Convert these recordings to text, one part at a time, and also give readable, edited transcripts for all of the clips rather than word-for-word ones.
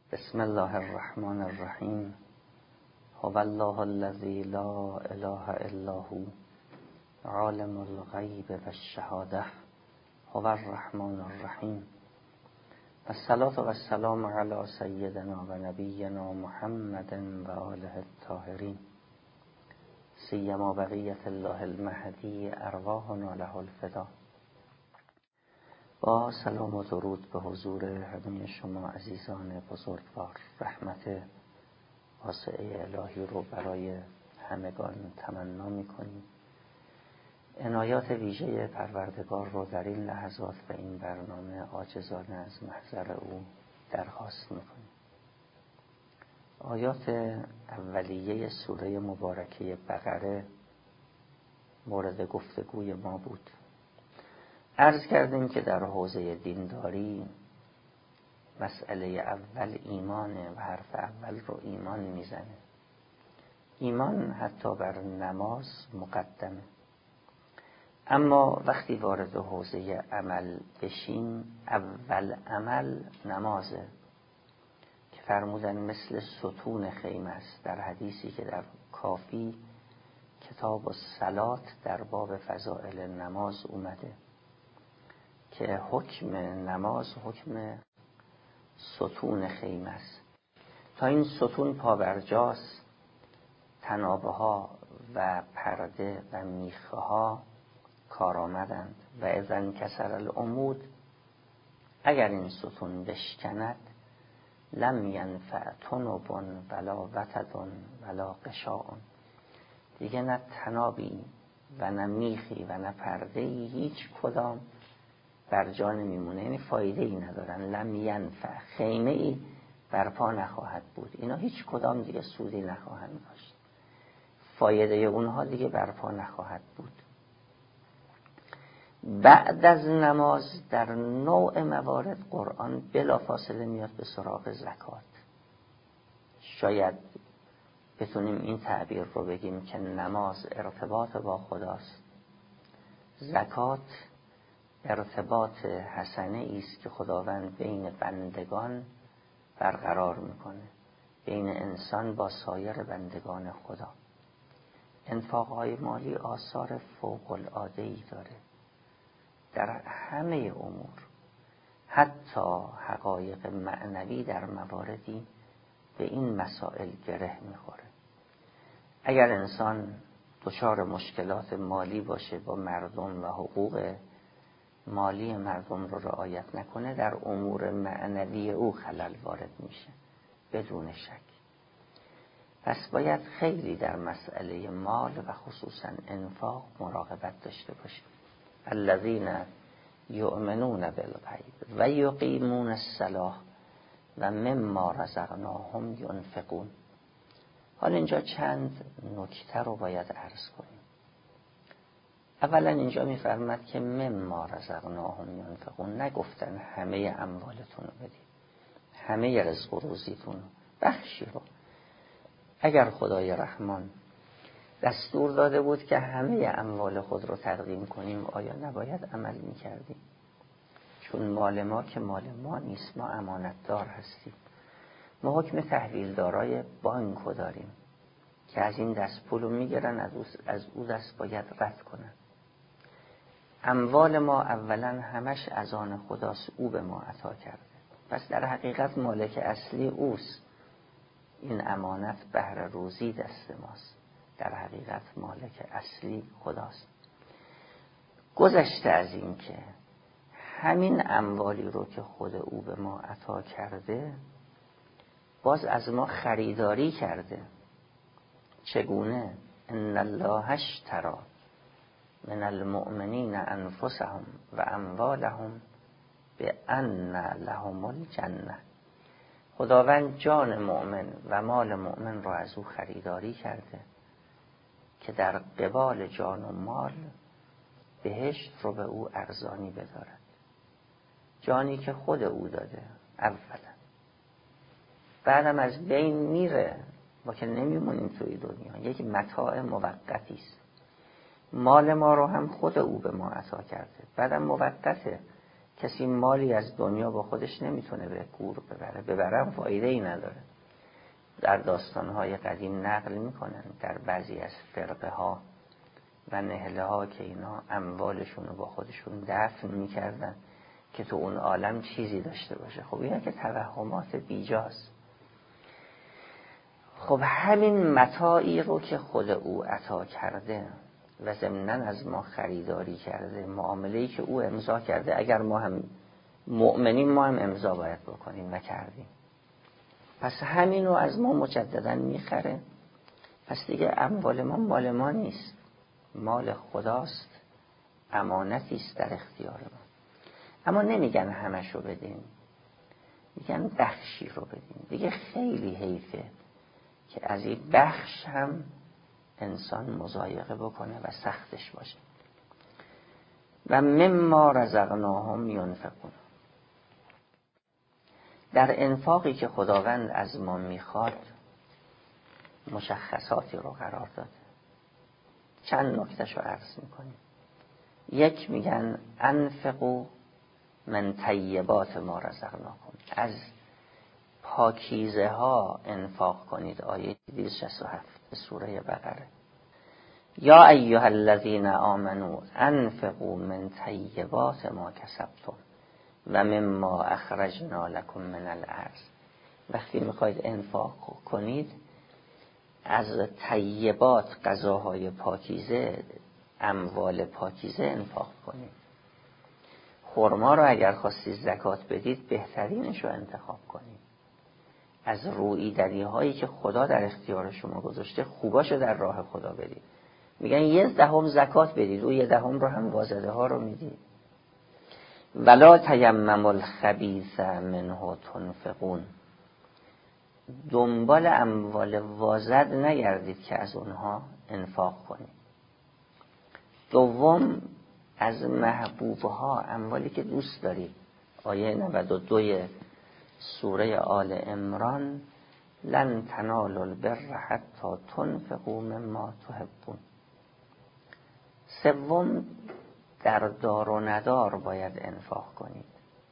بسم الله الرحمن الرحیم. هو الله الذی لا اله الا هو عالم الغیب و الشهاده هو الرحمن الرحیم. الصلاة و السلام علی سیدنا و نبینا محمد و آله الطاهرین، سیما بقیة الله المهدی ارواحنا له الفدا. با سلام و درود به حضور همه شما عزیزان بزرگوار، رحمت واسعه الهی رو برای همگان تمنا می‌کنیم. عنایات ویژه پروردگار رو در این لحظات و این برنامه عاجزانه از محضر او درخواست می‌کنیم. آیات اولیه سوره مبارکه بقره مورد گفتگوی ما بود. عرض کردیم که در حوزه دینداری مسئله اول ایمانه و حرف اول رو ایمان میزنه. ایمان حتی بر نماز مقدمه، اما وقتی وارد حوزه عمل بشیم اول عمل نمازه که فرمودن مثل ستون خیمه است. در حدیثی که در کافی کتاب الصلات در باب فضائل نماز اومده که حکم نماز حکم ستون خیمه است. تا این ستون پابرجاست، تنابه ها و پرده و میخه ها کار آمدند و اذا انکسر العمود، اگر این ستون بشکند لم ینفع تنب ولا وتد ولا غشاء، دیگه نه تنابی و نه میخی و نه پرده‌ای هیچ کدام بر جا نمیمونه، یعنی فایده ای ندارن. لم ینفع، خیمه ای برپا نخواهد بود، اینا هیچ کدام دیگه سودی نخواهند داشت، فایده اونها دیگه برپا نخواهد بود. بعد از نماز در نوع موارد قرآن بلافاصله میاد به سراغ زکات. شاید بتونیم این تعبیر رو بگیم که نماز ارتباط با خداست، زکات ارتباط حسنه است که خداوند بین بندگان برقرار میکنه، بین انسان با سایر بندگان خدا. انفاقهای مالی آثار فوق العاده‌ای داره در همه امور، حتی حقایق معنوی در مواردی به این مسائل گره میخوره. اگر انسان دچار مشکلات مالی باشه، با مردم و حقوق مالی مردم رو رعایت نکنه، در امور معنوی او خلل وارد میشه بدون شک. پس باید خیلی در مسئله مال و خصوصا انفاق مراقبت داشته باشیم. الذین یؤمنون بالغیب و یقیمون الصلاة و مما رزقناهم ینفقون. حالا اینجا چند نکته رو باید عرض کنیم. اولا اینجا میفرماد که مما رزقناهم ینفقون، نگفتن همه اموالتون رو بدید، همه رزق و روزیتون رو، بخشی رو. اگر خدای رحمان دستور داده بود که همه اموال خود رو تقدیم کنیم، آیا نباید عمل میکردیم؟ چون مال ما که مال ما نیست، ما امانتدار هستیم. ما حکم تحویلدارای بانک رو داریم که از این دست پول رو میگیرن، از او دست باید رد کنن. اموال ما اولا همش از آن خداست، او به ما عطا کرده، پس در حقیقت مالک اصلی اوست. این امانت بهر روزی دست ماست، در حقیقت مالک اصلی خداست. گذشته از این که همین اموالی رو که خود او به ما عطا کرده باز از ما خریداری کرده. چگونه؟ ان الله اشتری من المؤمنین انفسهم و اموالهم بأن لهم الجنه. خداوند جان مؤمن و مال مؤمن را از او خریداری کرده که در قبال جان و مال بهشت رو به او ارزانی بدارد. جانی که خود او داده اولا، بعدم از بین میره، ما که نمیمونیم توی دنیا، یک متاع موقتی است. مال ما رو هم خود او به ما عطا کرده، بعدم موقته کسی مالی از دنیا با خودش نمیتونه به گور ببرم فایده ای نداره. در داستانهای قدیم نقل میکنن در بعضی از فرقه ها و نهله ها که اینا اموالشون رو با خودشون دفن میکردن که تو اون عالم چیزی داشته باشه. خب اینا که توهمات بیجاست. خب همین متاعی رو که خود او عطا کرده و ضمناً از ما خریداری کرده، معامله‌ای که او امضا کرده، اگر ما هم مؤمنیم ما هم امضا باید بکنیم، نکردیم. پس همین رو از ما مجدداً میخره. پس دیگه اموال ما مال ما نیست، مال خداست، امانتی است در اختیار ما. اما نمیگن همشو بدین، میگن بخشی رو بدین. دیگه خیلی حیفه که از این بخش هم انسان مضایقه بکنه و سختش باشه. و مما رزقناهم ینفقون. در انفاقی که خداوند از ما میخواد مشخصاتی رو قرار داده. چند نکتهشو عرض میکنیم. یک، میگن انفقوا من طیبات ما رزقناکم، از پاکیزه ها انفاق کنید. آیه 267 سوره بقره. یا ایها الذین آمنوا انفقوا من طیبات ما کسبتم و مما اخرجنا لكم من الارض. وقتی میخواید انفاق کنید از طیبات، غذاهای پاکیزه، اموال پاکیزه انفاق کنید. خرما رو اگر خواستید زکات بدید بهترینش رو انتخاب کنید. از روییدنی هایی که خدا در اختیار شما گذاشته خوباشو در راه خدا بدید. میگن 1/10 زکات بدید، و 1/10 رو هم وازده ها رو میدید. ولا تیمموا الخبیث منه تنفقون. دنبال اموال وازد نگردید که از اونها انفاق کنید. دوم، از محبوبها، اموالی که دوست دارید. آیه 92 سوره آل عمران لن تنالوا البر حتی تنفقوا مما تحبون. سوم، در دار و ندار باید انفاق کنید.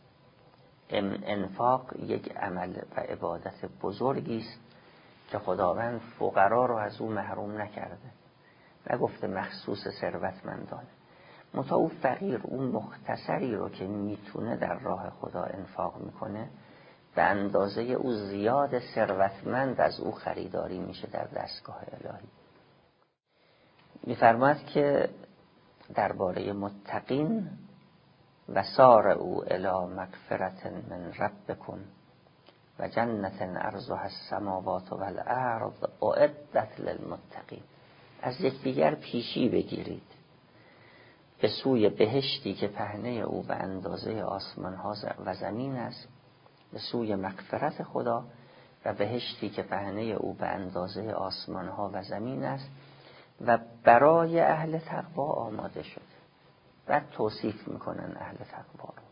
انفاق یک عمل و عبادت بزرگی است که خداوند فقرا رو از او محروم نکرده، نگفته مخصوص ثروتمندان. منتها او فقیر، اون مختصری رو که میتونه در راه خدا انفاق میکنه، به اندازه او زیاد ثروتمند از او خریداری میشه در دستگاه الهی. میفرماید که درباره متقین و سارعوا الی مغفرة من ربکم و جنة عرضها السماوات والارض اعدت للمتقین. از یکدیگر پیشی بگیرید به سوی بهشتی که پهنه او به اندازه آسمان ها و زمین است، به سوی مغفرت خدا، و بهشتی که پهنه او به اندازه آسمان ها و زمین است و برای اهل تقوا آماده شده. بعد توصیف میکنن اهل تقوا رو.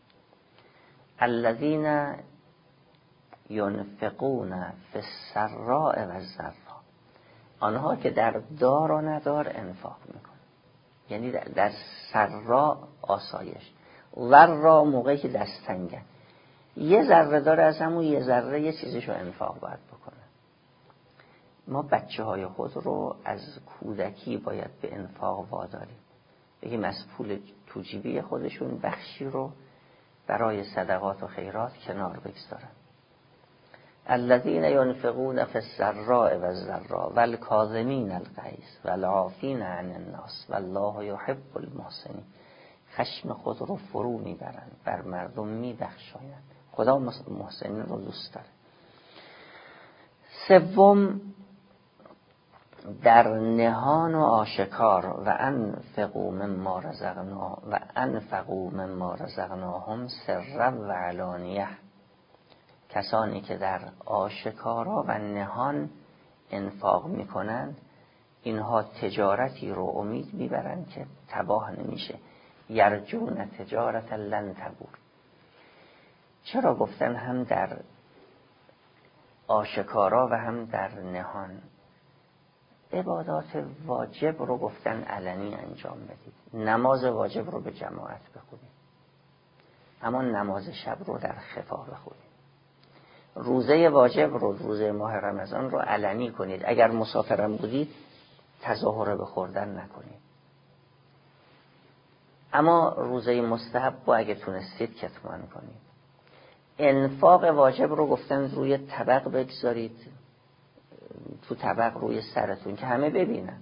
الذین ینفقون فی السراء و الضراء. آنها که در دار و ندار انفاق میکنن، یعنی در سرا آسایش، ضراء موقعی که دست تنگن، یه ذره داره از همون یه ذره یه چیزشو انفاق باید بکنه. ما بچه های خود رو از کودکی باید به انفاق واداریم. بگیم از پول تو جیبی خودشون بخشی رو برای صدقات و خیرات کنار بگذارن. الذین ینفقون فی السراء و الضراء والکاظمین الغیظ والعافین عن الناس والله یحب المحسنین. خشم خود رو فرو میبرند، بر مردم میبخشایند. خدا محسنین رو دوست داره. سوم، در نهان و آشکار و انفقوا مما رزقناهم سرا و علانیه. کسانی که در آشکارا و نهان انفاق میکنند اینها تجارتی رو امید میبرند که تباه نمیشه. یرجون تجارت لن تبور. چرا گفتن هم در آشکارا و هم در نهان؟ عبادات واجب رو گفتن علنی انجام بدید. نماز واجب رو به جماعت بخونید. اما نماز شب رو در خفا بخونید. روزه واجب رو، روزه ماه رمضان رو علنی کنید. اگر مسافرم بودید تظاهر به خوردن نکنید. اما روزه مستحب رو اگه تونستید کتمان کنید. انفاق واجب رو گفتن روی طبق بگذارید، تو طبق روی سرتون که همه ببینن.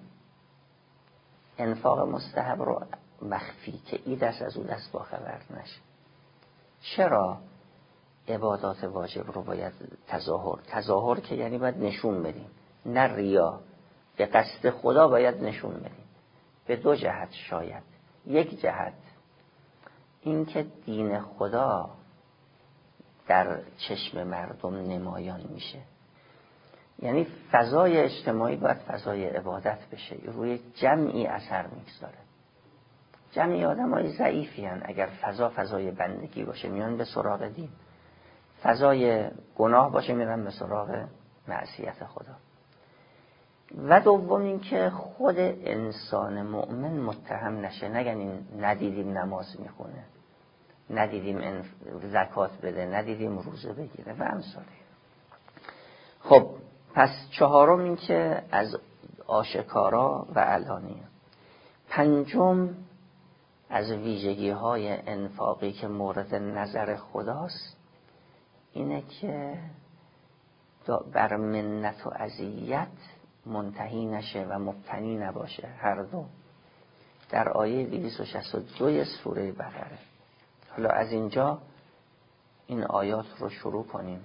انفاق مستحب رو مخفی که این دست از اون دست باخبر نشه. چرا عبادات واجب رو باید تظاهر که یعنی باید نشون بدیم، نه ریا، به قصد خدا باید نشون بدیم. به دو جهت شاید. یک جهت این که دین خدا در چشم مردم نمایان میشه، یعنی فضای اجتماعی باید فضای عبادت بشه، روی جمعی اثر میگذاره. جمعی آدم های ضعیفی هن. اگر فضای بندگی باشه میان به سراغ دین، فضای گناه باشه میرن به سراغ معصیت خدا. و دوم این که خود انسان مؤمن متهم نشه، نگن این ندیدیم نماز میخونه، ندیدیم زکات بده، ندیدیم روزه بگیره و امثاله. خب پس چهارم این که از آشکارا و علانیه. پنجم از ویژگی های انفاقی که مورد نظر خداست اینه که بر منت و اذیت منتهی نشه و مبتنی نباشه. هر دو در آیه 262 سوره بقره. حالا از اینجا این آیات رو شروع کنیم.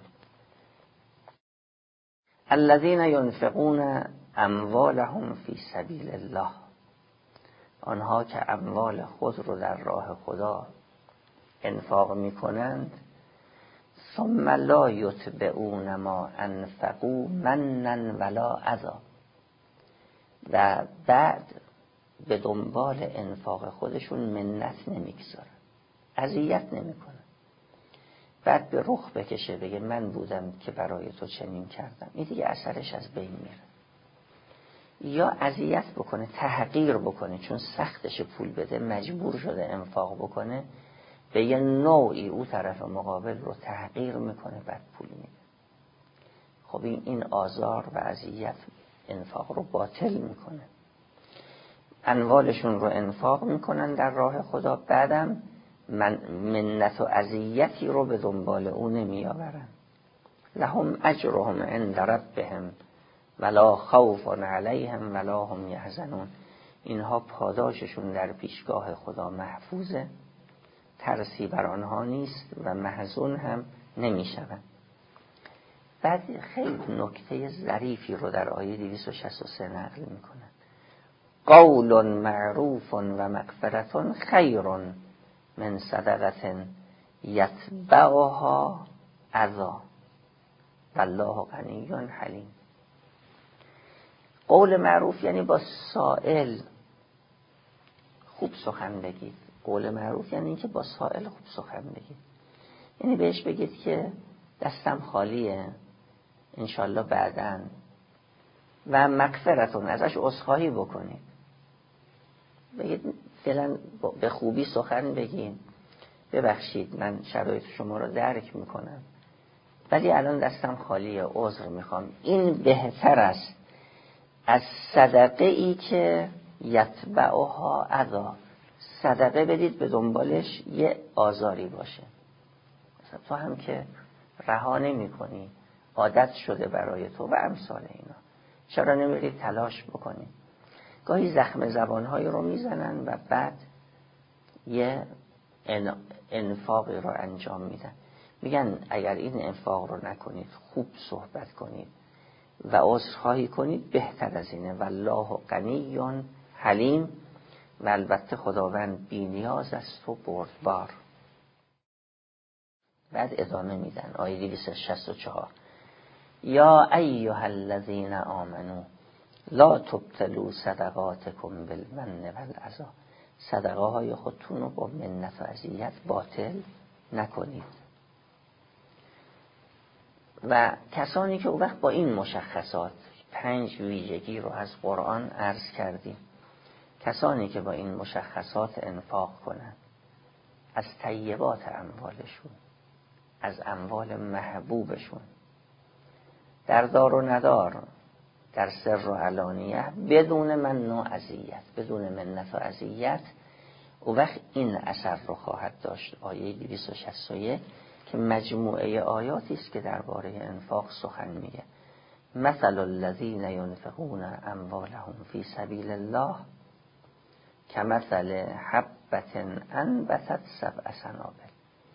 الذین ینفقون اموالهم فی سبیل الله، آنها که اموال خود رو در راه خدا انفاق میکنند. ثم لا یتبعون ما انفقوا منا ولا اذی، و بعد به دنبال انفاق خودشون منت نمیگذارن، اذیت نمیکنن. بعد به رخ بکشه بگه من بودم که برای تو چنین کردم، این دیگه اثرش از بین میره. یا اذیت بکنه، تحقیر بکنه، چون سختش پول بده مجبور شده انفاق بکنه، به یه نوعی او طرف مقابل رو تحقیر میکنه بعد پول میده. خب این آزار و اذیت انفاق رو باطل میکنه. اموالشون رو انفاق میکنن در راه خدا، بعدم منت و اذیتی رو به دنبال اون نمیآورن. لهم اجرهم عند ربهم ولا خوف علیهم ولا هم یحزنون، اینها پاداششون در پیشگاه خدا محفوظه، ترسی بر آنها نیست و محزون هم نمیشوند. بعد خیلی نکته ظریفی رو در آیه 263 نقل میکنن. قول معروف و مغفرة خیر من صدقة یتبعها اذی والله غنی حلیم. قول معروف یعنی با سائل خوب سخن بگید. قول معروف یعنی اینکه با سائل خوب سخن بگید، یعنی بهش بگید که دستم خالیه انشالله بعداً، و مغفرتون ازش عذرخواهی بکنید. بگید فعلا به خوبی سخن بگید، ببخشید من شرایط شما رو درک میکنم ولی الان دستم خالیه، عذر میخوام. این بهتر است از صدقه ای که یتبعها اذی. صدقه بدید به دنبالش یه آزاری باشه، مثلا تو هم که رها نمی کنی، عادت شده برای تو و امثال اینا، چرا نمیرید تلاش بکنی؟ گاهی زخم زبانهایی رو میزنن و بعد یه انفاقی رو انجام میدن. میگن اگر این انفاق رو نکنید، خوب صحبت کنید و عذرخواهی کنید، بهتر از اینه. والله غنی حلیم، و البته خداوند بی‌نیاز است و بردبار. بعد ادامه میدن آیه 264 یا ایها الذین آمنو لا تبطلوا صدقاتکم بالمن والأذی، صدقه های خودتون رو با منت و اذیت باطل نکنید. و کسانی که اون وقت با این مشخصات 5 ویژگی رو از قرآن عرض کردیم، کسانی که با این مشخصات انفاق کنند از طیبات اموالشون، از اموال محبوبشون، در دار و ندار، در سر و علانیه، بدون من و اذیت، بدون منت و اذیت، او وقت این اثر رو خواهد داشت. آیه 261 که مجموعه آیاتی است که درباره انفاق سخن میگه. مثل الذین ینفقون اموالهم فی سبیل الله کمثل حبة انبتت سبع سنابل.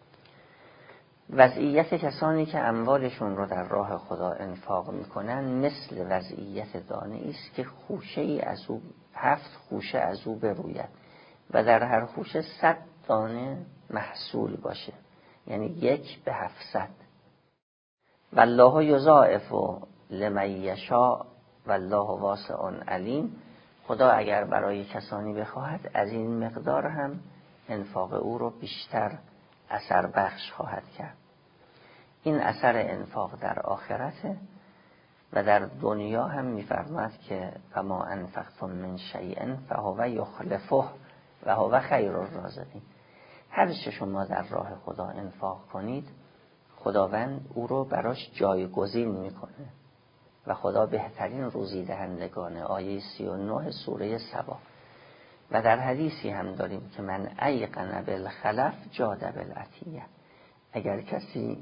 وضعیت کسانی که اموالشون رو در راه خدا انفاق میکنن مثل وضعیت دانه است که خوشه ای از او، 7 خوشه از او بروید و در هر خوشه 100 دانه محصول باشه، یعنی 1 به 700. والله یضاعف لمن یشاء والله واسع علیم. خدا اگر برای کسانی بخواهد از این مقدار هم انفاق او رو بیشتر اثر بخش خواهد کرد. این اثر انفاق در آخرته و در دنیا هم می‌فرماید که فما انفقتم من شیء فهو یخلفه و هو خیر الرازقین. هر چه شما در راه خدا انفاق کنید خداوند او رو براش جایگزین میکنه و خدا بهترین روزی دهندگانه. آیه 39 سوره سبا. و در حدیثی هم داریم که من ایقن بالخلف جاد بالعطیه. اگر کسی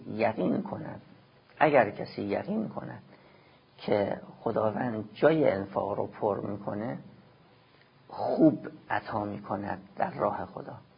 یقین کند که خداوند جای انفاق رو پر میکنه، خوب عطا میکند در راه خدا.